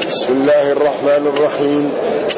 بسم الله الرحمن الرحيم.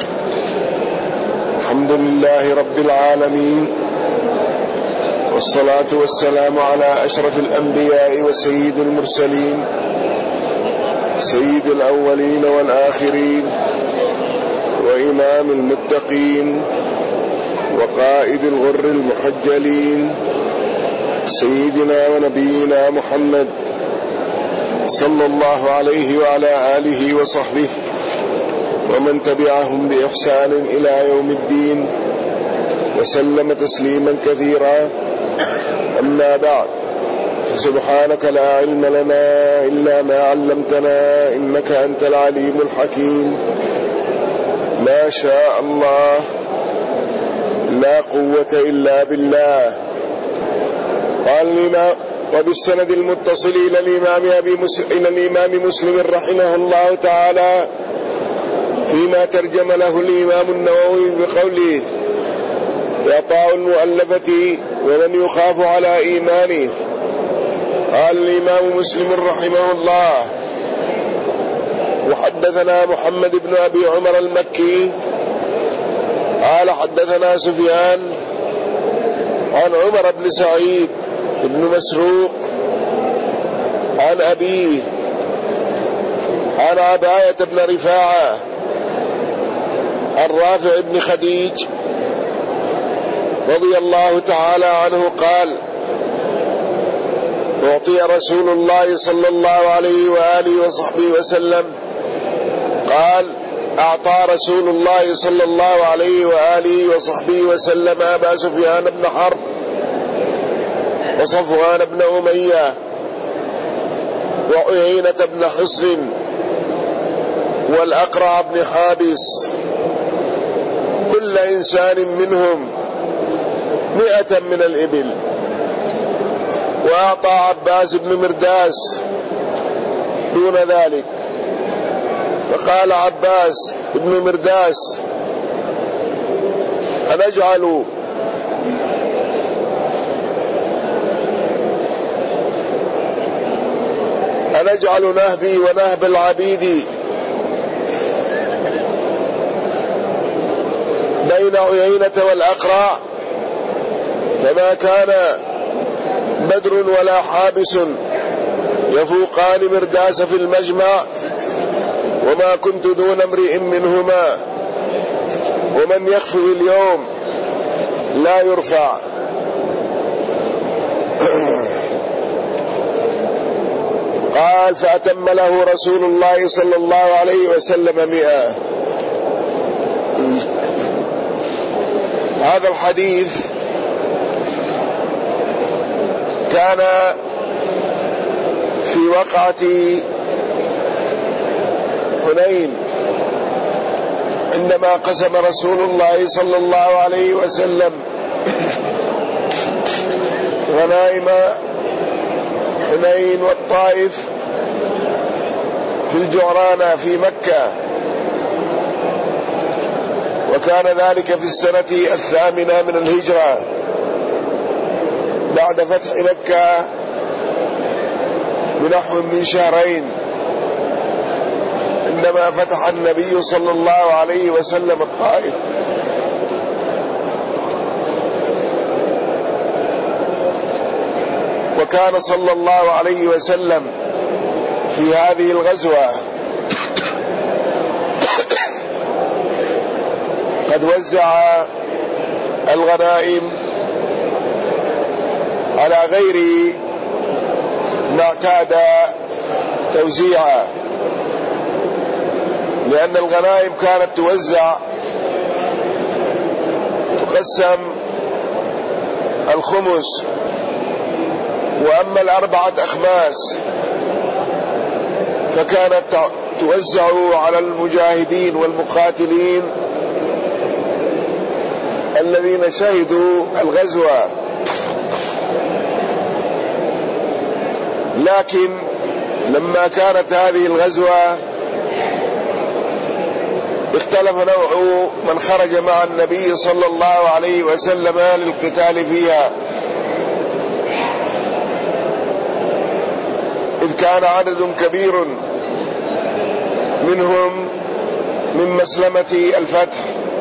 الحمد لله رب العالمين، والصلاة والسلام على أشرف الأنبياء وسيد المرسلين، سيد الأولين والآخرين، وإمام المتقين، وقائد الغر المحجلين، سيدنا ونبينا محمد صلى الله عليه وعلى آله وصحبه ومن تبعهم بإحسان إلى يوم الدين، وسلم تسليما كثيرا. أما بعد، فسبحانك لا علم لنا إلا ما علمتنا إنك أنت العليم الحكيم. ما شاء الله لا قوة إلا بالله. قال لنا: وبالسند المتصل إلى الإمام مسلم رحمه الله تعالى فيما ترجم له الإمام النووي بقوله: إعطاء المؤلفة ومن يخاف على إيمانه. قال الإمام مسلم رحمه الله: وحدثنا محمد بن أبي عمر المكي قال حدثنا سفيان عن عمر بن سعيد بن مسروق عن أبيه عن عباية بن رفاعة عن رافع بن خديج رضي الله تعالى عنه قال: أعطي رسول الله صلى الله عليه وآله وصحبه وسلم. قال: أعطى رسول الله صلى الله عليه وآله وصحبه وسلم أبا سفيان بن حرب وصفوان بن أمية وعيينة بن حصن والأقرع بن حابس، كل إنسان منهم 100 من الإبل. وأعطى عباس بن مرداس دون ذلك، فقال عباس بن مرداس: أنجعل نهبي ونهب العبيد بين عيينة والأقرع؟ فما كان بدر ولا حابس يفوقان مرداس في المجمع، وما كنت دون امرئ منهما، ومن يخفي اليوم لا يرفع. قال: فأتم له رسول الله صلى الله عليه وسلم 100. هذا الحديث كان في وقعة حنين، عندما قسم رسول الله صلى الله عليه وسلم غنائم حنين والطائف في الجعرانة في مكة، وكان ذلك في السنة 8 من الهجرة بعد فتح مكة بنحو من شهرين، عندما فتح النبي صلى الله عليه وسلم الطائف. وكان صلى الله عليه وسلم في هذه الغزوة قد وزع الغنائم على غير ما اعتاد توزيعها، لأن الغنائم كانت توزع تقسم الخمس، وأما 4 أخماس فكانت توزع على المجاهدين والمقاتلين الذين شهدوا الغزوة. لكن لما كانت هذه الغزوة اختلف نوع من خرج مع النبي صلى الله عليه وسلم للقتال فيها، إذ كان عدد كبير منهم من مسلمة الفتح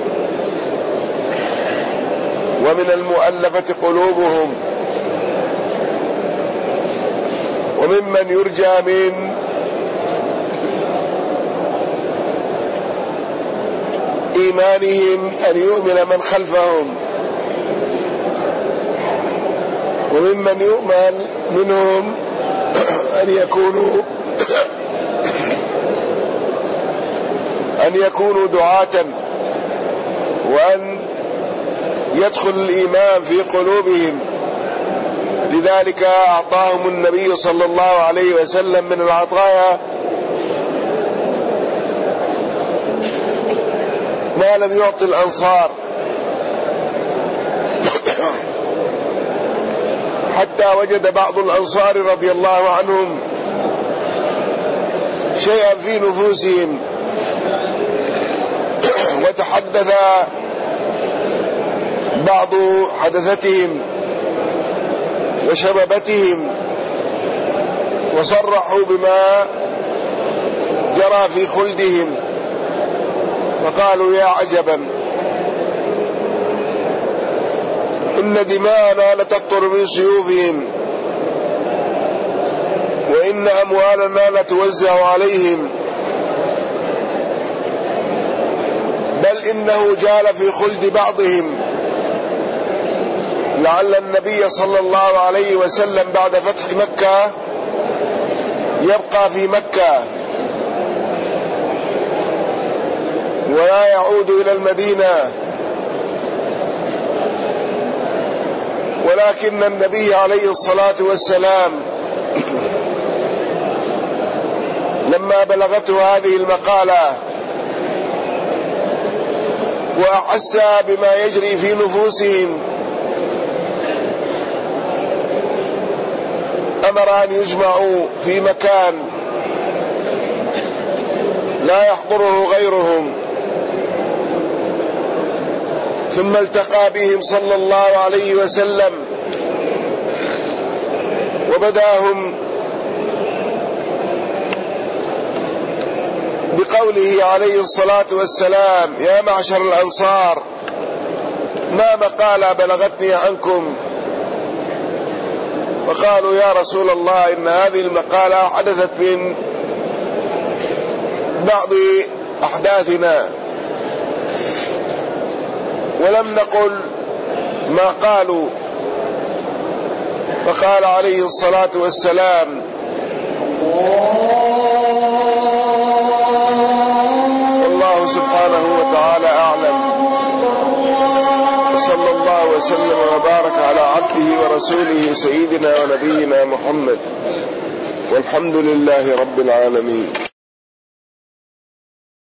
ومن المؤلفة قلوبهم وممن يرجى من إيمانهم أن يؤمن من خلفهم وممن يؤمن منهم أن يكونوا دعاة وأن يدخل الإيمان في قلوبهم. لذلك أعطاهم النبي صلى الله عليه وسلم من العطايا ما لم يعطي الأنصار، حتى وجد بعض الأنصار رضي الله عنهم شيئا في نفوسهم، وتحدث بعض حدثتهم وشبابتهم وصرحوا بما جرى في خلدهم، فقالوا يا عجبا إن دماءنا لتقطر من سيوفهم وإن أموالنا لتوزع عليهم، بل إنه جال في خلد بعضهم، لعل النبي صلى الله عليه وسلم بعد فتح مكة يبقى في مكة ولا يعود إلى المدينة، ولكن النبي عليه الصلاة والسلام لما بلغته هذه المقالة وأحس بما يجري في نفوسهم أمر أن يجمعوا في مكان لا يحضره غيرهم، ثم التقى بهم صلى الله عليه وسلم وبداهم بقوله عليه الصلاة والسلام يا معشر الأنصار ما مقالة بلغتني عنكم، فقالوا يا رسول الله إن هذه المقالة حدثت من بعض أحداثنا ولم نقل ما قالوا. فقال عليه الصلاة والسلام والله سبحانه وتعالى أعلم، صلى الله وسلم وبارك على عبده ورسوله سيدنا ونبينا محمد، والحمد لله رب العالمين.